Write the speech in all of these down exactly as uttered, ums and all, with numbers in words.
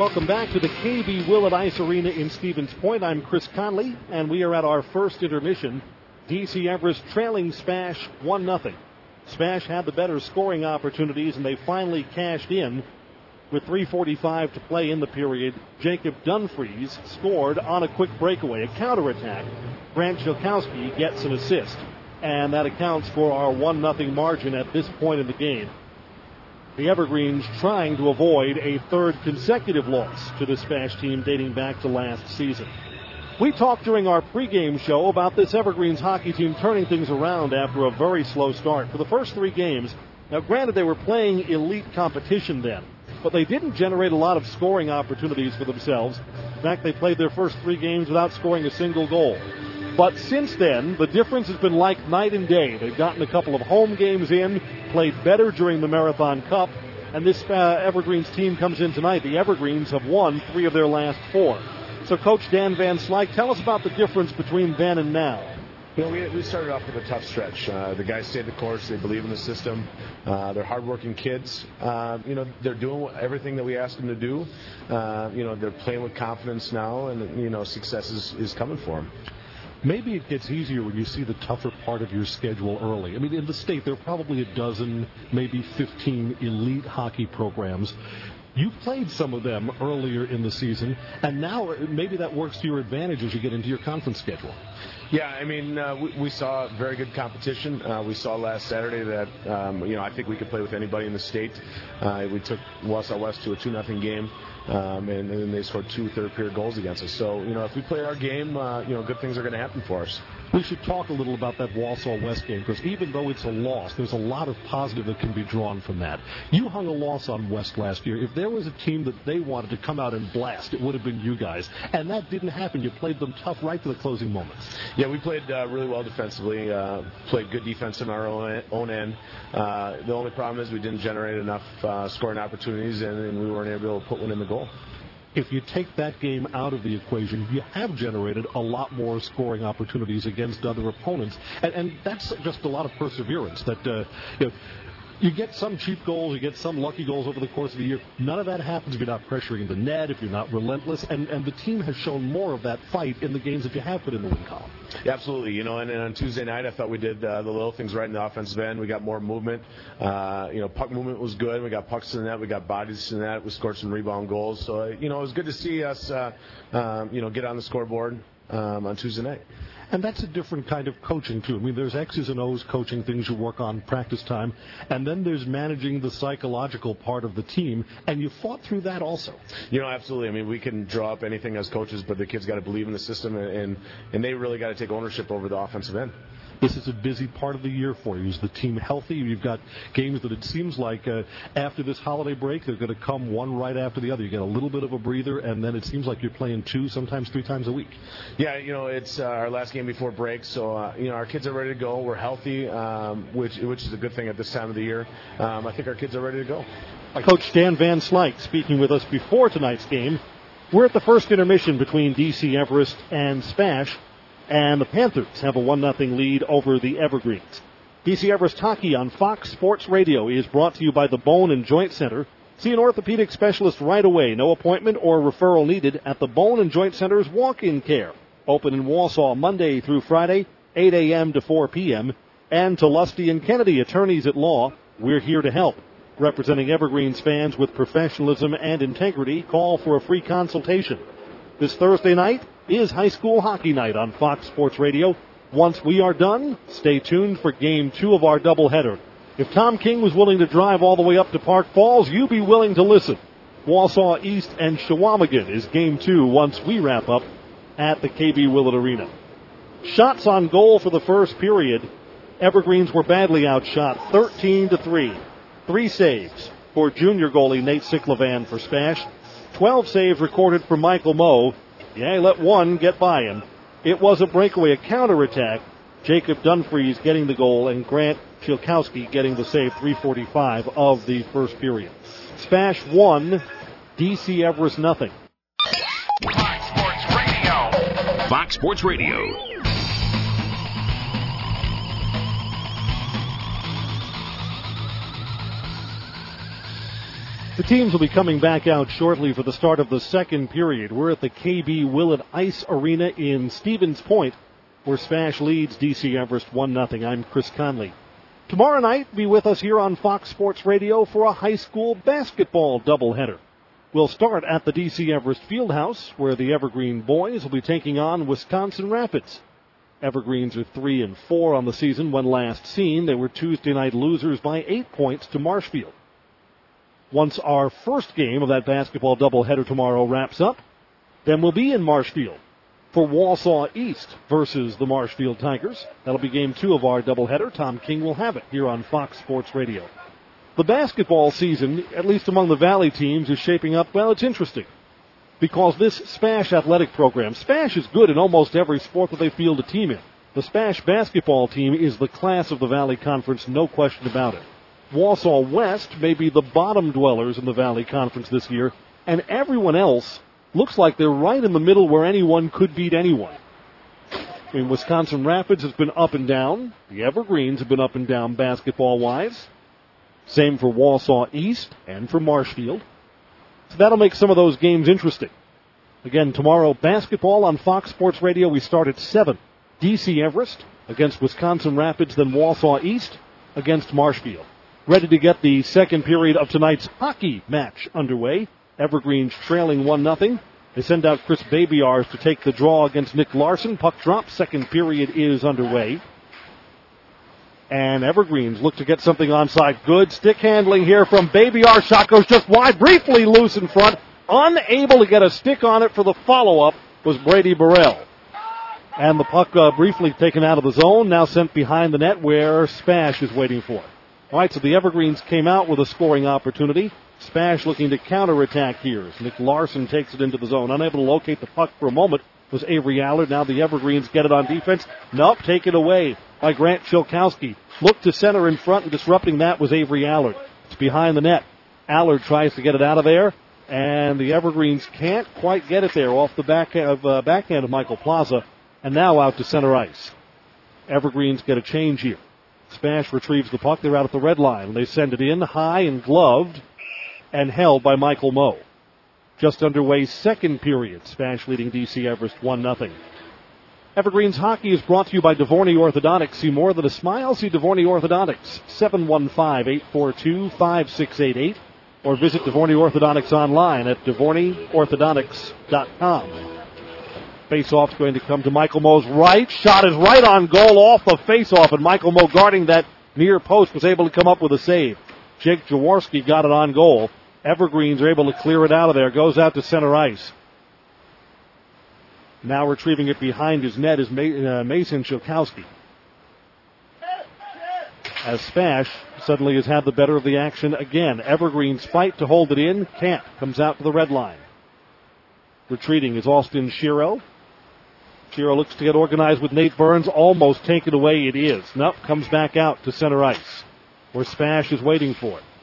Welcome back to the K B Willett Ice Arena in Stevens Point. I'm Chris Conley, and we are at our first intermission. D C Everest trailing Spash one nothing. Spash had the better scoring opportunities, and they finally cashed in. With three forty-five to play in the period, Jacob Dunfries scored on a quick breakaway, a counterattack. Grant Chilkowski gets an assist, and that accounts for our one nothing margin at this point in the game. The Evergreens trying to avoid a third consecutive loss to the Spash team dating back to last season. We talked during our pregame show about this Evergreens hockey team turning things around after a very slow start. For the first three games, now granted they were playing elite competition then, but they didn't generate a lot of scoring opportunities for themselves. In fact, they played their first three games without scoring a single goal. But since then, the difference has been like night and day. They've gotten a couple of home games in, played better during the Marathon Cup, and this uh, Evergreens team comes in tonight. The Evergreens have won three of their last four. So, Coach Dan Van Slyke, tell us about the difference between then and now. You know, we, we started off with a tough stretch. Uh, the guys stayed the course. They believe in the system. Uh, they're hardworking kids. Uh, you know, they're doing everything that we asked them to do. Uh, you know, they're playing with confidence now, and, you know, success is, is coming for them. Maybe it gets easier when you see the tougher part of your schedule early. I mean, in the state, there are probably a dozen, maybe fifteen elite hockey programs. You played some of them earlier in the season, and now maybe that works to your advantage as you get into your conference schedule. Yeah, I mean, uh, we, we saw very good competition. Uh, we saw last Saturday that, um, you know, I think we could play with anybody in the state. Uh, we took Wausau West to a two nothing game, um, and, and then they scored two third-period goals against us. So, you know, if we play our game, uh, you know, good things are going to happen for us. We should talk a little about that Wausau West game, because even though it's a loss, there's a lot of positive that can be drawn from that. You hung a loss on West last year. If there was a team that they wanted to come out and blast, it would have been you guys. And that didn't happen. You played them tough right to the closing moments. Yeah, we played uh, really well defensively, uh, played good defense on our own, own end. Uh, the only problem is we didn't generate enough uh, scoring opportunities, and, and we weren't able to put one in the goal. If you take that game out of the equation, you have generated a lot more scoring opportunities against other opponents. And, and that's just a lot of perseverance. That uh, you know, you get some cheap goals, you get some lucky goals over the course of the year. None of that happens if you're not pressuring the net, if you're not relentless. And, and the team has shown more of that fight in the games that you have put in the win column. Yeah, absolutely. You know, and, and on Tuesday night, I thought we did uh, the little things right in the offensive end. We got more movement. Uh, you know, puck movement was good. We got pucks to the net. We got bodies to the net. We scored some rebound goals. So, uh, you know, it was good to see us, uh, um, you know, get on the scoreboard um, on Tuesday night. And that's a different kind of coaching, too. I mean, there's X's and O's coaching, things you work on practice time, and then there's managing the psychological part of the team, and you fought through that also. You know, absolutely. I mean, we can draw up anything as coaches, but the kids got to believe in the system, and, and they really got to take ownership over the offensive end. This is a busy part of the year for you. Is the team healthy? You've got games that it seems like uh, after this holiday break, they're going to come one right after the other. You get a little bit of a breather, and then it seems like you're playing two, sometimes three times a week. Yeah, you know, it's uh, our last game before break, so, uh, you know, our kids are ready to go. We're healthy, um, which which is a good thing at this time of the year. Um, I think our kids are ready to go. Coach Dan Van Slyke speaking with us before tonight's game. We're at the first intermission between D C Everest and Spash. And the Panthers have a one nothing lead over the Evergreens. D C Everest Hockey on Fox Sports Radio is brought to you by the Bone and Joint Center. See an orthopedic specialist right away. No appointment or referral needed at the Bone and Joint Center's walk-in care. Open in Wausau Monday through Friday, eight a.m. to four p.m. And to Lusty and Kennedy, attorneys at law, we're here to help. Representing Evergreens fans with professionalism and integrity, call for a free consultation. This Thursday night is high school hockey night on Fox Sports Radio. Once we are done, stay tuned for game two of our doubleheader. If Tom King was willing to drive all the way up to Park Falls, you be willing to listen. Wausau East and Chequamegon is game two once we wrap up at the K B Willett Arena. Shots on goal for the first period. Evergreens were badly outshot, thirteen to three. Three saves for junior goalie Nate Siklevan for Spash. Twelve saves recorded for Michael Moe. Yeah, he let one get by him. It was a breakaway, a counterattack. Jacob Dunfries getting the goal and Grant Chilkowski getting the save, three forty-five of the first period. Spash one, D C Everest nothing. Fox Sports Radio. Fox Sports Radio. The teams will be coming back out shortly for the start of the second period. We're at the K B Willett Ice Arena in Stevens Point, where Smash leads D C Everest one nothing. I'm Chris Conley. Tomorrow night, be with us here on Fox Sports Radio for a high school basketball doubleheader. We'll start at the D C Everest Fieldhouse, where the Evergreen boys will be taking on Wisconsin Rapids. Evergreens are three and four on the season. When last seen, they were Tuesday night losers by eight points to Marshfield. Once our first game of that basketball doubleheader tomorrow wraps up, then we'll be in Marshfield for Wausau East versus the Marshfield Tigers. That'll be game two of our doubleheader. Tom King will have it here on Fox Sports Radio. The basketball season, at least among the Valley teams, is shaping up, well, it's interesting. Because this Spash athletic program, Spash is good in almost every sport that they field a team in. The Spash basketball team is the class of the Valley Conference, no question about it. Wausau West may be the bottom dwellers in the Valley Conference this year, and everyone else looks like they're right in the middle where anyone could beat anyone. I mean, Wisconsin Rapids has been up and down. The Evergreens have been up and down basketball-wise. Same for Wausau East and for Marshfield. So that'll make some of those games interesting. Again, tomorrow, basketball on Fox Sports Radio. We start at seven. D C Everest against Wisconsin Rapids, then Wausau East against Marshfield. Ready to get the second period of tonight's hockey match underway. Evergreens trailing one nothing. They send out Chris Babyars to take the draw against Nick Larson. Puck drop. Second period is underway. And Evergreens look to get something onside. Good stick handling here from Babyars. Shot goes just wide. Briefly loose in front. Unable to get a stick on it for the follow-up was Brady Burrell. And the puck uh, briefly taken out of the zone. Now sent behind the net where Spash is waiting for it. All right, so the Evergreens came out with a scoring opportunity. Spash looking to counterattack here as Nick Larson takes it into the zone. Unable to locate the puck for a moment was Avery Allard. Now the Evergreens get it on defense. Nope, taken away by Grant Chilkowski. Look to center in front, and disrupting that was Avery Allard. It's behind the net. Allard tries to get it out of there, and the Evergreens can't quite get it there off the back of, uh, backhand of Michael Plaza, and now out to center ice. Evergreens get a change here. Spash retrieves the puck. They're out at the red line. They send it in high and gloved and held by Michael Moe. Just underway second period. Spash leading D C Everest one nothing. Evergreens hockey is brought to you by DeVorney Orthodontics. See more than a smile. See DeVorney Orthodontics. seven one five, eight four two, five six eight eight. Or visit DeVorney Orthodontics online at devorney orthodontics dot com. Face-off's going to come to Michael Moe's right. Shot is right on goal off the face-off, and Michael Moe, guarding that near post, was able to come up with a save. Jake Jaworski got it on goal. Evergreens are able to clear it out of there. Goes out to center ice. Now retrieving it behind his net is Mason Chilkowski. As Spash suddenly has had the better of the action again. Evergreens fight to hold it in. Can't. Comes out to the red line. Retreating is Austin Shiro. Shiro looks to get organized with Nate Burns. Almost taken away it is. Nope, comes back out to center ice, where Spash is waiting for it.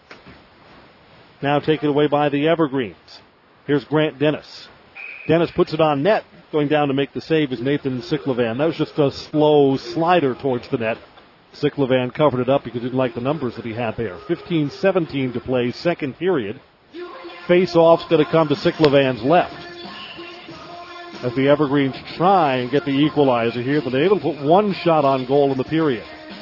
Now taken away by the Evergreens. Here's Grant Dennis. Dennis puts it on net. Going down to make the save is Nathan Siklevan. That was just a slow slider towards the net. Siklevan covered it up because he didn't like the numbers that he had there. fifteen seventeen to play, second period. Face-off's going to come to Siklevan's left, as the Evergreens try and get the equalizer here, but they're able to put one shot on goal in the period.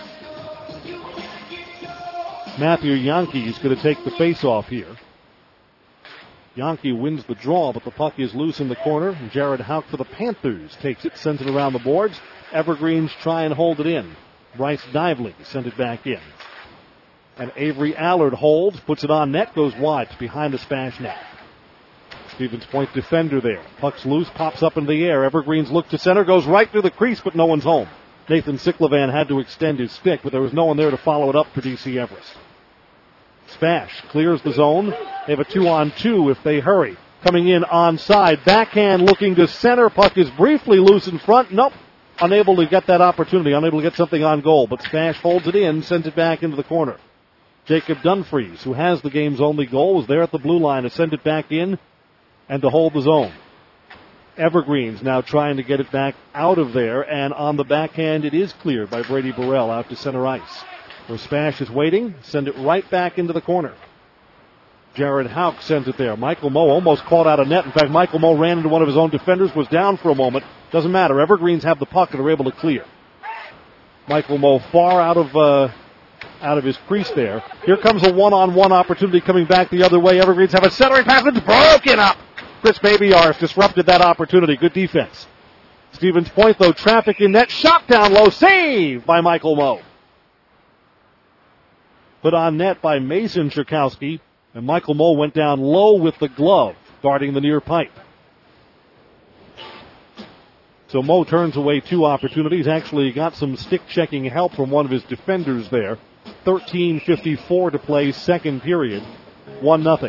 Matthew Yankee is going to take the face-off here. Yankee wins the draw, but the puck is loose in the corner. Jared Houck for the Panthers takes it, sends it around the boards. Evergreens try and hold it in. Bryce Dively sent it back in. And Avery Allard holds, puts it on net, goes wide. It's behind the Spash net. Stevens Point defender there. Puck's loose, pops up in the air. Evergreens look to center, goes right through the crease, but no one's home. Nathan Siklevan had to extend his stick, but there was no one there to follow it up for D C Everest. Spash clears the zone. They have a two-on-two if they hurry. Coming in onside. Backhand looking to center. Puck is briefly loose in front. Nope. Unable to get that opportunity. Unable to get something on goal. But Spash holds it in, sends it back into the corner. Jacob Dunfries, who has the game's only goal, was there at the blue line to send it back in and to hold the zone. Evergreens now trying to get it back out of there, and on the backhand it is cleared by Brady Burrell out to center ice. Where Spash is waiting, send it right back into the corner. Jared Houck sends it there. Michael Moe almost caught out of net. In fact, Michael Moe ran into one of his own defenders, was down for a moment. Doesn't matter. Evergreens have the puck and are able to clear. Michael Moe far out of uh, out of his crease there. Here comes a one-on-one opportunity coming back the other way. Evergreens have a centering pass. It's broken up. Chris Babyars disrupted that opportunity. Good defense. Stevens Point, though, traffic in net. Shot down low. Save by Michael Moe. Put on net by Mason Churkowski. And Michael Moe went down low with the glove, guarding the near pipe. So Moe turns away two opportunities. Actually got some stick-checking help from one of his defenders there. thirteen fifty-four to play, second period. one nothing.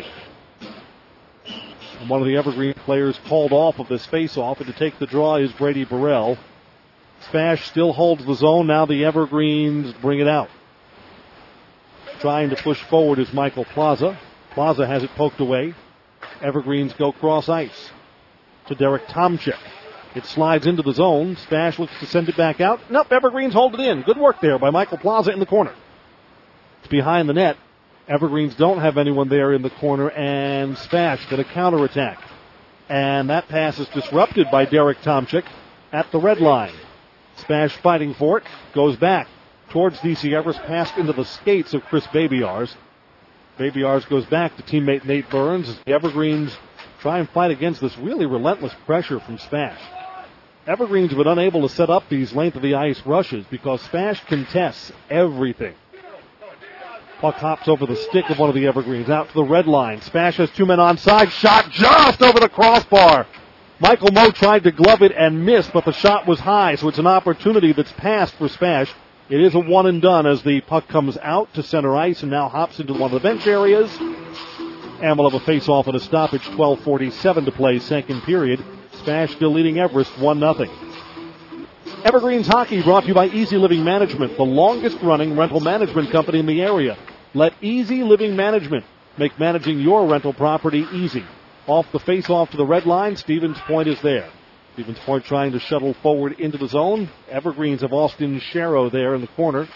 And one of the Evergreen players called off of this face-off, and to take the draw is Brady Burrell. Spash still holds the zone. Now the Evergreens bring it out. Trying to push forward is Michael Plaza. Plaza has it poked away. Evergreens go cross ice to Derek Tomczyk. It slides into the zone. Spash looks to send it back out. Nope, Evergreens hold it in. Good work there by Michael Plaza in the corner. It's behind the net. Evergreens don't have anyone there in the corner, and Spash get a counterattack. And that pass is disrupted by Derek Tomczyk at the red line. Spash fighting for it. Goes back towards D C Everest, passed into the skates of Chris Babyars. Babyars goes back to teammate Nate Burns as the Evergreens try and fight against this really relentless pressure from Spash. Evergreens have been unable to set up these length of the ice rushes because Spash contests everything. Puck hops over the stick of one of the Evergreens out to the red line. Spash has two men onside. Shot just over the crossbar. Michael Moe tried to glove it and missed, but the shot was high, so it's an opportunity that's passed for Spash. It is a one and done as the puck comes out to center ice and now hops into one of the bench areas. And we'll have a face-off and a stoppage, twelve forty-seven to play, second period. Spash still leading Everest one nothing. Evergreens Hockey brought to you by Easy Living Management, the longest-running rental management company in the area. Let Easy Living Management make managing your rental property easy. Off the face-off to the red line, Stevens Point is there. Stevens Point trying to shuttle forward into the zone. Evergreens of Austin Sharrow there in the corner.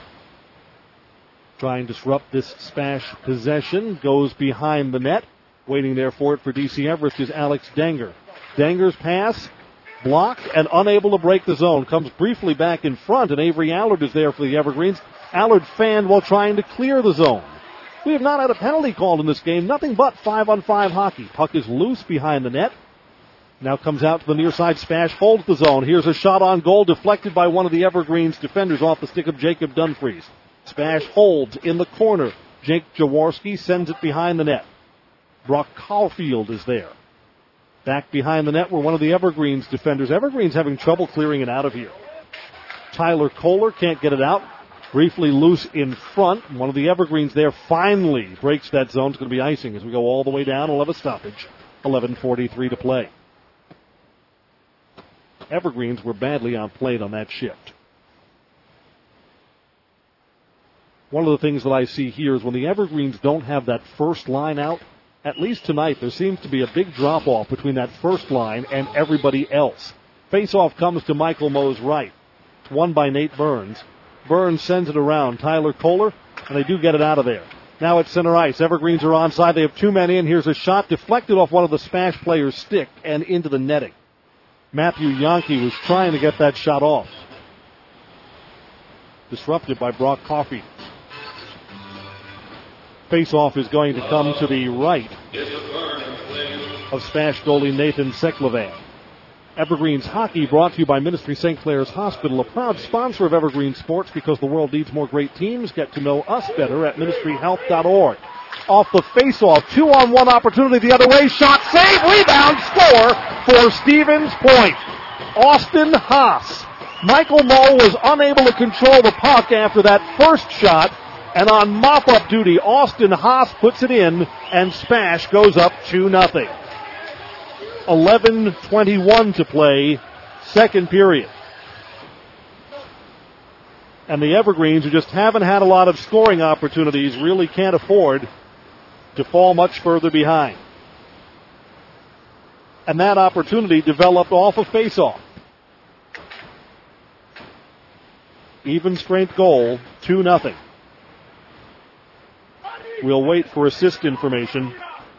Trying to disrupt this Spash possession. Goes behind the net. Waiting there for it for D C Everest is Alex Danger. Danger's pass blocked and unable to break the zone. Comes briefly back in front, and Avery Allard is there for the Evergreens. Allard fanned while trying to clear the zone. We have not had a penalty called in this game. Nothing but five-on-five hockey. Puck is loose behind the net. Now comes out to the near side. Spash holds the zone. Here's a shot on goal deflected by one of the Evergreens defenders off the stick of Jacob Dunfries. Spash holds in the corner. Jake Jaworski sends it behind the net. Brock Caulfield is there. Back behind the net were one of the Evergreens defenders. Evergreens having trouble clearing it out of here. Tyler Kohler can't get it out. Briefly loose in front. One of the Evergreens there finally breaks that zone. It's going to be icing as we go all the way down. We'll have a stoppage. eleven forty-three to play. Evergreens were badly outplayed on that shift. One of the things that I see here is when the Evergreens don't have that first line out, at least tonight there seems to be a big drop-off between that first line and everybody else. Face-off comes to Michael Moe's right. It's won by Nate Burns. Burns sends it around. Tyler Kohler, and they do get it out of there. Now at center ice. Evergreens are onside. They have two men in. Here's a shot deflected off one of the Spash players' stick and into the netting. Matthew Yonke was trying to get that shot off. Disrupted by Brock Caulfield. Face-off is going to come to the right of Spash goalie Nathan Seklevan. Evergreens Hockey brought to you by Ministry Saint Clair's Hospital, a proud sponsor of Evergreen Sports because the world needs more great teams. Get to know us better at ministry health dot org. Off the face-off, two-on-one opportunity the other way. Shot, save, rebound, score for Stevens Point. Austin Haas. Michael Moe was unable to control the puck after that first shot. And on mop-up duty, Austin Haas puts it in, and Spash goes up two nothing. eleven twenty-one to play, second period. And the Evergreens, who just haven't had a lot of scoring opportunities, really can't afford to fall much further behind. And that opportunity developed off a face-off. Even strength goal, two nothing. We'll wait for assist information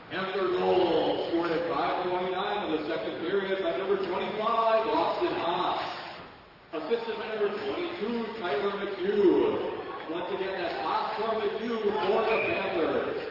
assistant by number twenty-two, Tyler McHugh. Once again, that's Oscar McHugh for the Panthers.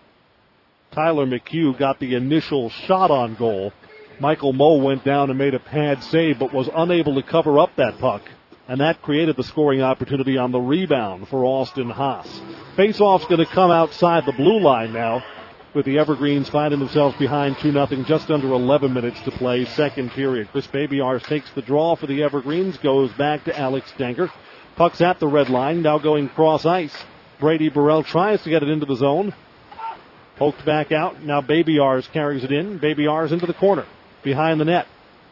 Tyler McHugh got the initial shot on goal. Michael Moe went down and made a pad save, but was unable to cover up that puck. And that created the scoring opportunity on the rebound for Austin Haas. Faceoff's going to come outside the blue line now, with the Evergreens finding themselves behind two nothing, just under eleven minutes to play, second period. Chris Babiars takes the draw for the Evergreens, goes back to Alex Danger. Puck's at the red line, now going cross ice. Brady Burrell tries to get it into the zone. Poked back out, now Babiars carries it in. Babiars into the corner, behind the net.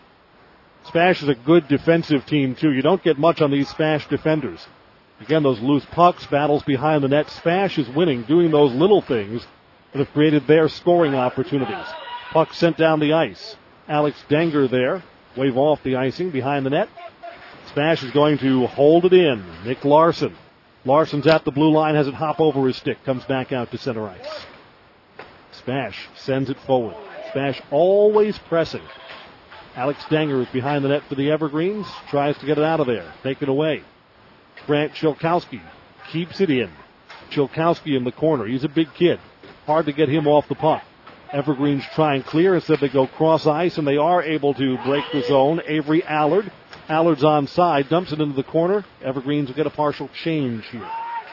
Spash is a good defensive team, too. You don't get much on these Spash defenders. Again, those loose pucks, battles behind the net. Spash is winning, doing those little things that have created their scoring opportunities. Puck sent down the ice. Alex Danger there. Wave off the icing behind the net. Spash is going to hold it in. Nick Larson. Larson's at the blue line, has it hop over his stick, comes back out to center ice. Spash sends it forward. Spash always pressing. Alex Danger is behind the net for the Evergreens. Tries to get it out of there. Take it away. Grant Chilkowski keeps it in. Chilkowski in the corner. He's a big kid. Hard to get him off the puck. Evergreens try and clear. Instead they go cross ice, and they are able to break the zone. Avery Allard. Allard's onside. Dumps it into the corner. Evergreens will get a partial change here.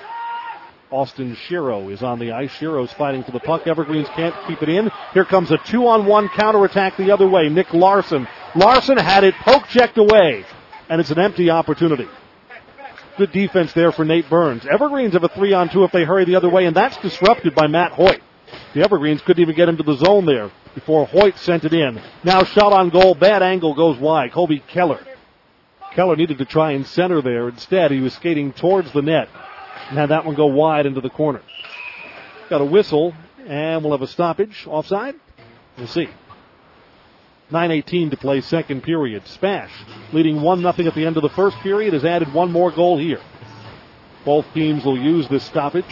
Austin Shiro is on the ice. Shiro's fighting for the puck. Evergreens can't keep it in. Here comes a two-on-one counterattack the other way. Nick Larson. Larson had it poke-checked away, and it's an empty opportunity. Good defense there for Nate Burns. Evergreens have a three-on-two if they hurry the other way, and that's disrupted by Matt Hoyt. The Evergreens couldn't even get into the zone there before Hoyt sent it in. Now shot on goal. Bad angle goes wide. Colby Keller. Keller needed to try and center there. Instead, he was skating towards the net and had that one go wide into the corner. Got a whistle, and we'll have a stoppage. Offside? We'll see. nine eighteen to play second period. Spash, leading one nothing at the end of the first period, has added one more goal here. Both teams will use this stoppage.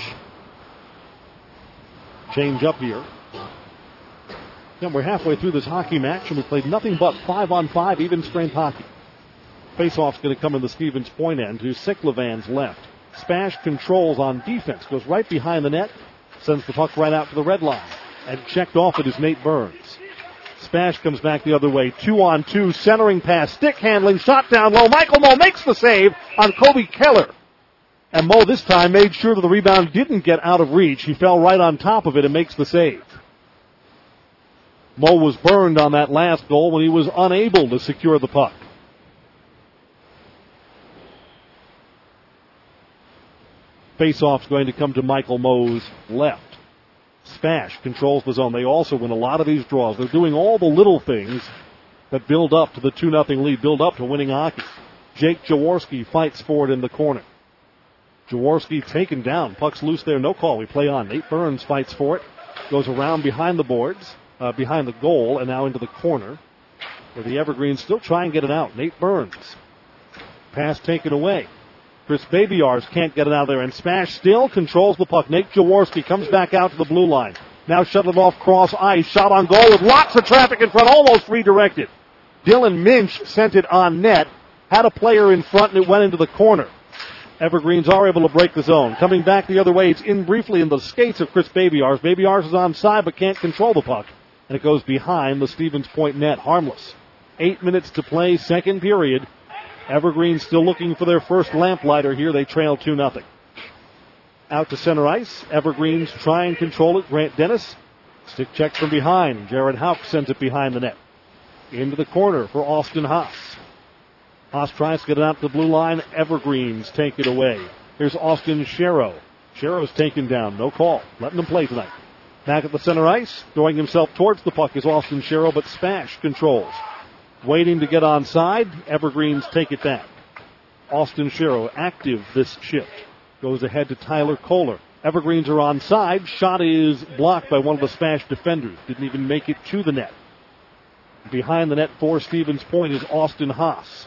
Change up here. Then we're halfway through this hockey match, and we played nothing but five-on-five even strength hockey. Faceoff's going to come in the Stevens Point end to Siklovan's left. Spash controls on defense, goes right behind the net, sends the puck right out to the red line, and checked off it is Nate Burns. Spash comes back the other way, two on two, centering pass, stick handling, shot down low. Michael Moe makes the save on Colby Keller. And Moe this time made sure that the rebound didn't get out of reach. He fell right on top of it and makes the save. Moe was burned on that last goal when he was unable to secure the puck. Faceoff's going to come to Michael Moe's left. Spash controls the zone. They also win a lot of these draws. They're doing all the little things that build up to the two nothing lead, build up to winning hockey. Jake Jaworski fights for it in the corner. Jaworski taken down. Puck's loose there, no call. We play on. Nate Burns fights for it. Goes around behind the boards, uh, behind the goal, and now into the corner, where the Evergreens still try and get it out. Nate Burns. Pass taken away. Chris Babiars can't get it out of there, and Spash still controls the puck. Nate Jaworski comes back out to the blue line. Now shuttled off cross ice. Shot on goal with lots of traffic in front, almost redirected. Dylan Minch sent it on net. Had a player in front, and it went into the corner. Evergreens are able to break the zone. Coming back the other way, it's in briefly in the skates of Chris Babiars. Babiars is onside, but can't control the puck. And it goes behind the Stevens Point net. Harmless. Eight minutes to play, second period. Evergreens still looking for their first lamplighter here. They trail two nothing. Out to center ice. Evergreens try and control it. Grant Dennis. Stick check from behind. Jared Houck sends it behind the net. Into the corner for Austin Haas. Haas tries to get it out to the blue line. Evergreens take it away. Here's Austin Shero. Shero's taken down. No call. Letting them play tonight. Back at the center ice. Throwing himself towards the puck is Austin Shero, but Spash controls. Waiting to get onside. Evergreens take it back. Austin Shero active this shift. Goes ahead to Tyler Kohler. Evergreens are onside. Shot is blocked by one of the Spash defenders. Didn't even make it to the net. Behind the net for Stevens Point is Austin Haas.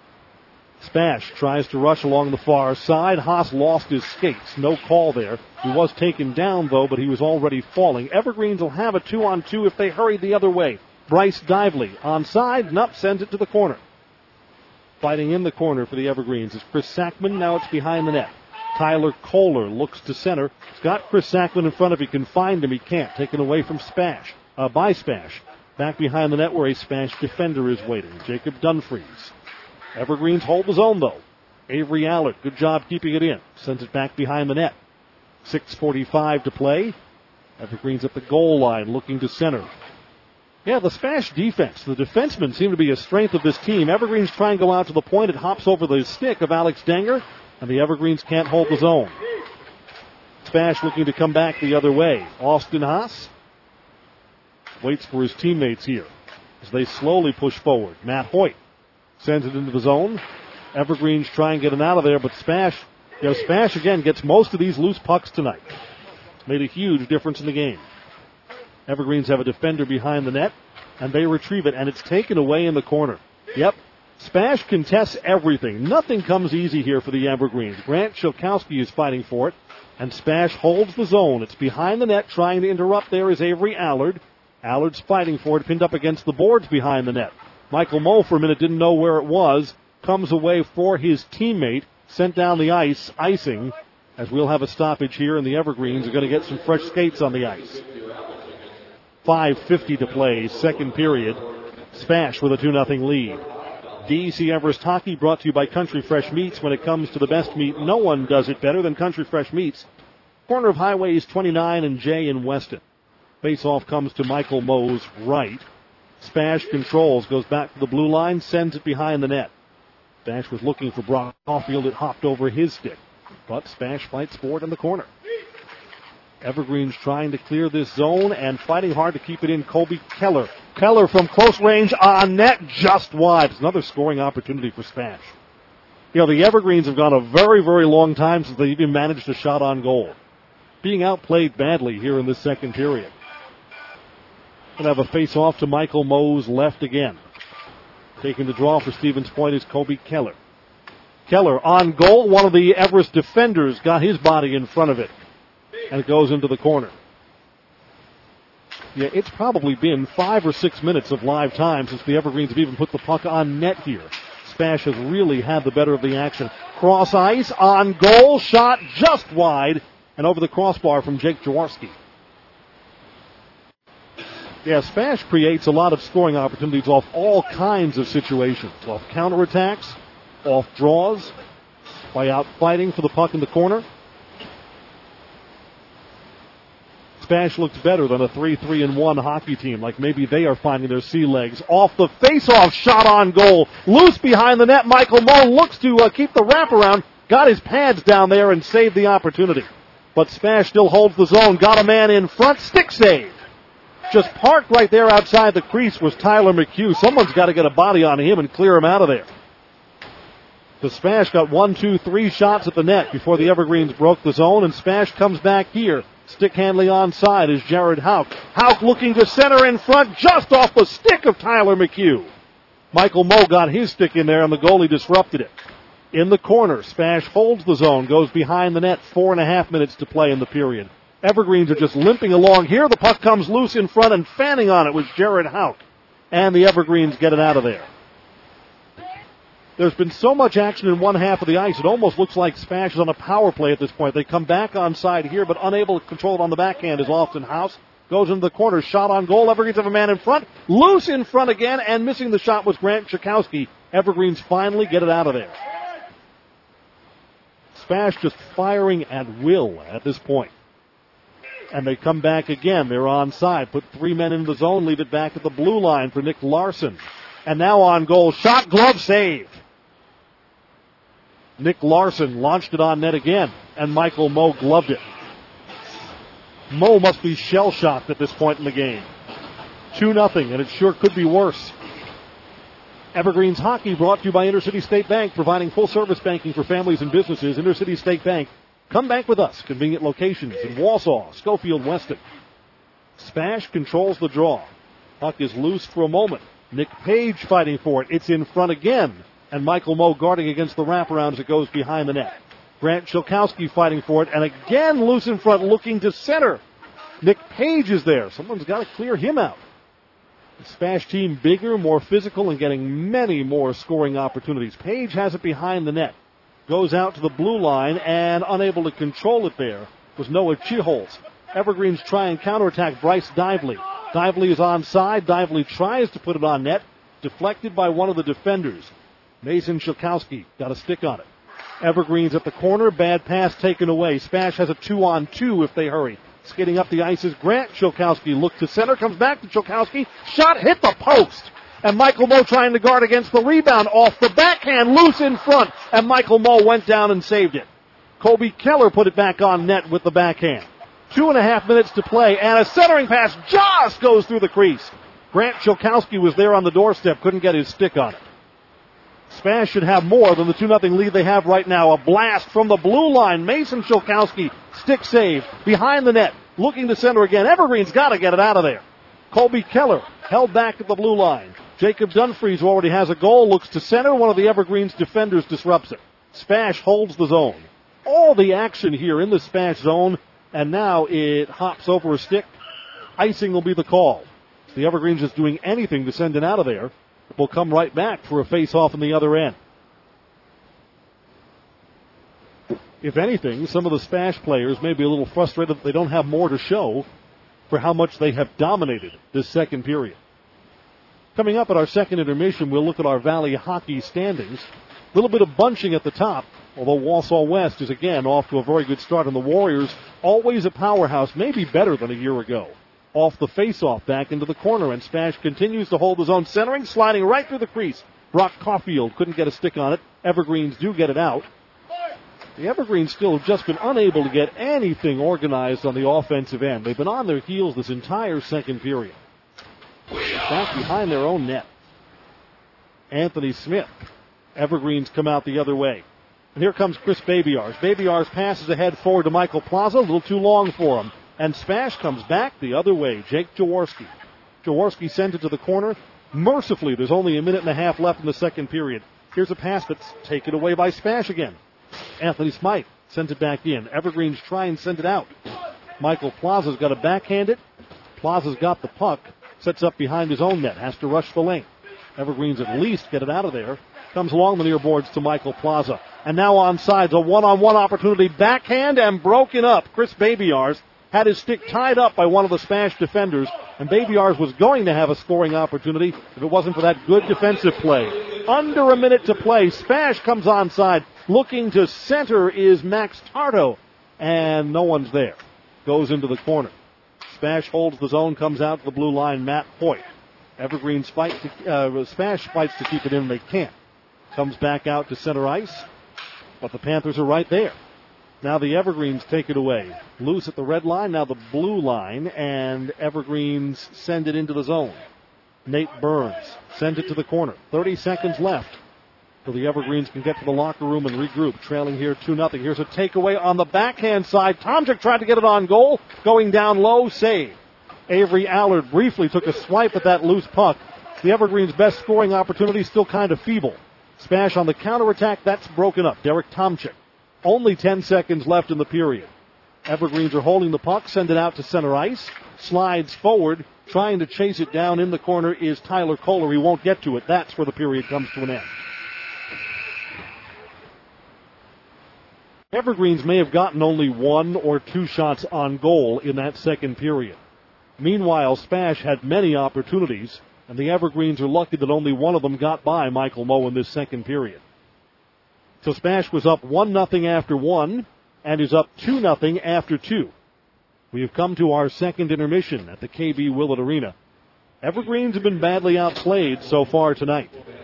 Spash tries to rush along the far side. Haas lost his skates. No call there. He was taken down, though, but he was already falling. Evergreens will have a two-on-two if they hurry the other way. Bryce Dively onside. Nup sends it to the corner. Fighting in the corner for the Evergreens is Chris Sackman. Now it's behind the net. Tyler Kohler looks to center. He's got Chris Sackman in front. If he can find him, he can't. Taken away from Spash, uh, by Spash. Back behind the net where a Spash defender is waiting. Jacob Dunfries. Evergreens hold the zone, though. Avery Allard, good job keeping it in. Sends it back behind the net. six forty-five to play. Evergreens at the goal line looking to center. Yeah, the Spash defense. The defensemen seem to be a strength of this team. Evergreens try and go out to the point. It hops over the stick of Alex Denger, and the Evergreens can't hold the zone. Spash looking to come back the other way. Austin Haas waits for his teammates here as they slowly push forward. Matt Hoyt sends it into the zone. Evergreens try and get it out of there, but Spash, you know, Spash again gets most of these loose pucks tonight. It's made a huge difference in the game. Evergreens have a defender behind the net, and they retrieve it, and it's taken away in the corner. Yep, Spash contests everything. Nothing comes easy here for the Evergreens. Grant Shilkowski is fighting for it, and Spash holds the zone. It's behind the net. Trying to interrupt there is Avery Allard. Allard's fighting for it, pinned up against the boards behind the net. Michael Moe for a minute didn't know where it was. Comes away for his teammate, sent down the ice, icing, as we'll have a stoppage here, and the Evergreens are going to get some fresh skates on the ice. five fifty to play, second period. Spash with a two nothing lead. D C Everest Hockey brought to you by Country Fresh Meats. When it comes to the best meat, no one does it better than Country Fresh Meats. Corner of highways twenty-nine and J in Weston. Face-off comes to Michael Moe's right. Spash controls, goes back to the blue line, sends it behind the net. Spash was looking for Brock Caulfield. It hopped over his stick. But Spash fights for it in the corner. Evergreens trying to clear this zone and fighting hard to keep it in. Colby Keller. Keller from close range on net, just wide. It's another scoring opportunity for Spash. You know, the Evergreens have gone a very, very long time since they even managed a shot on goal. Being outplayed badly here in this second period. Going to have a face-off to Michael Moe's left again. Taking the draw for Stevens Point is Colby Keller. Keller on goal. One of the Everest defenders got his body in front of it. And it goes into the corner. Yeah, it's probably been five or six minutes of live time since the Evergreens have even put the puck on net here. Spash has really had the better of the action. Cross ice, on goal, shot just wide, and over the crossbar from Jake Jaworski. Yeah, Spash creates a lot of scoring opportunities off all kinds of situations. Off counterattacks, off draws, by out fighting for the puck in the corner. Spash looks better than a three three and one hockey team, like maybe they are finding their sea legs. Off the face-off, shot on goal. Loose behind the net. Michael Moe looks to uh, keep the wraparound. Got his pads down there and saved the opportunity. But Spash still holds the zone. Got a man in front. Stick save. Just parked right there outside the crease was Tyler McHugh. Someone's got to get a body on him and clear him out of there. The Spash got one, two, three shots at the net before the Evergreens broke the zone, and Spash comes back here. Stick handling onside is Jared Houck. Houck looking to center in front, just off the stick of Tyler McHugh. Michael Moe got his stick in there, and the goalie disrupted it. In the corner, Spash holds the zone, goes behind the net, four and a half minutes to play in the period. Evergreens are just limping along here. The puck comes loose in front, and fanning on it was Jared Houck. And the Evergreens get it out of there. There's been so much action in one half of the ice, it almost looks like Spash is on a power play at this point. They come back on side here, but unable to control it on the backhand is Austin House. Goes into the corner, shot on goal. Evergreens have a man in front. Loose in front again, and missing the shot was Grant Shilkowski. Evergreens finally get it out of there. Spash just firing at will at this point. And they come back again. They're onside. Put three men in the zone, leave it back at the blue line for Nick Larson. And now on goal, shot, glove, save. Nick Larson launched it on net again, and Michael Moe gloved it. Moe must be shell-shocked at this point in the game. two nothing, and it sure could be worse. Evergreens Hockey brought to you by Intercity State Bank, providing full-service banking for families and businesses. Intercity State Bank. Come bank with us. Convenient locations in Wausau, Schofield, Weston. Spash controls the draw. Puck is loose for a moment. Nick Page fighting for it. It's in front again. And Michael Moe guarding against the wraparound as it goes behind the net. Grant Shilkowski fighting for it. And again loose in front, looking to center. Nick Page is there. Someone's got to clear him out. The Spash team bigger, more physical, and getting many more scoring opportunities. Page has it behind the net. Goes out to the blue line and unable to control it there was Noah Chiholz. Evergreens try and counterattack Bryce Dively. Dively is onside. Dively tries to put it on net. Deflected by one of the defenders. Mason Shilkowski got a stick on it. Evergreens at the corner. Bad pass taken away. Spash has a two-on-two if they hurry. Skating up the ice is Grant Shilkowski. Look to center. Comes back to Shilkowski. Shot hit the post. And Michael Moe trying to guard against the rebound. Off the backhand. Loose in front. And Michael Moe went down and saved it. Kobe Keller put it back on net with the backhand. Two and a half minutes to play. And a centering pass just goes through the crease. Grant Shilkowski was there on the doorstep. Couldn't get his stick on it. Spash should have more than the two nothing lead they have right now. A blast from the blue line. Mason Shilkowski, stick save, behind the net, looking to center again. Evergreen's got to get it out of there. Colby Keller held back at the blue line. Jacob Dunfries, who already has a goal, looks to center. One of the Evergreen's defenders disrupts it. Spash holds the zone. All the action here in the Spash zone, and now it hops over a stick. Icing will be the call. The Evergreens just doing anything to send it out of there. Will come right back for a face-off on the other end. If anything, some of the Spash players may be a little frustrated that they don't have more to show for how much they have dominated this second period. Coming up at our second intermission, we'll look at our Valley hockey standings. A little bit of bunching at the top, although Wausau West is again off to a very good start, and the Warriors, always a powerhouse, maybe better than a year ago. Off the face-off, back into the corner, and Spash continues to hold his own, centering, sliding right through the crease. Brock Caulfield couldn't get a stick on it. Evergreens do get it out. The Evergreens still have just been unable to get anything organized on the offensive end. They've been on their heels this entire second period. Back behind their own net. Anthony Smith. Evergreens come out the other way. And here comes Chris Babyars. Babyars passes ahead forward to Michael Plaza, a little too long for him. And Spash comes back the other way. Jake Jaworski. Jaworski sends it to the corner. Mercifully, there's only a minute and a half left in the second period. Here's a pass that's taken away by Spash again. Anthony Smythe sends it back in. Evergreens try and send it out. Michael Plaza's got to backhand it. Plaza's got the puck. Sets up behind his own net. Has to rush the lane. Evergreens at least get it out of there. Comes along the near boards to Michael Plaza. And now onside, a one-on-one opportunity. Backhand and broken up. Chris Babyars had his stick tied up by one of the Spash defenders, and Babyars was going to have a scoring opportunity if it wasn't for that good defensive play. Under a minute to play, Spash comes onside. Looking to center is Max Tardo, and no one's there. Goes into the corner. Spash holds the zone, comes out to the blue line, Matt Hoyt. Evergreens fight to, uh, Spash fights to keep it in, they can't. Comes back out to center ice, but the Panthers are right there. Now the Evergreens take it away. Loose at the red line, now the blue line, and Evergreens send it into the zone. Nate Burns sends it to the corner. thirty seconds left so the Evergreens can get to the locker room and regroup. Trailing here two nothing. Here's a takeaway on the backhand side. Tomczyk tried to get it on goal. Going down low, save. Avery Allard briefly took a swipe at that loose puck. The Evergreens' best scoring opportunity still kind of feeble. Spash on the counterattack, that's broken up. Derek Tomczyk. Only ten seconds left in the period. Evergreens are holding the puck, send it out to center ice. Slides forward, trying to chase it down in the corner is Tyler Kohler. He won't get to it. That's where the period comes to an end. Evergreens may have gotten only one or two shots on goal in that second period. Meanwhile, Spash had many opportunities, and the Evergreens are lucky that only one of them got by Michael Moe in this second period. So Spash was up one nothing after one, and is up two nothing after two. We have come to our second intermission at the K B Willett Arena. Evergreens have been badly outplayed so far tonight.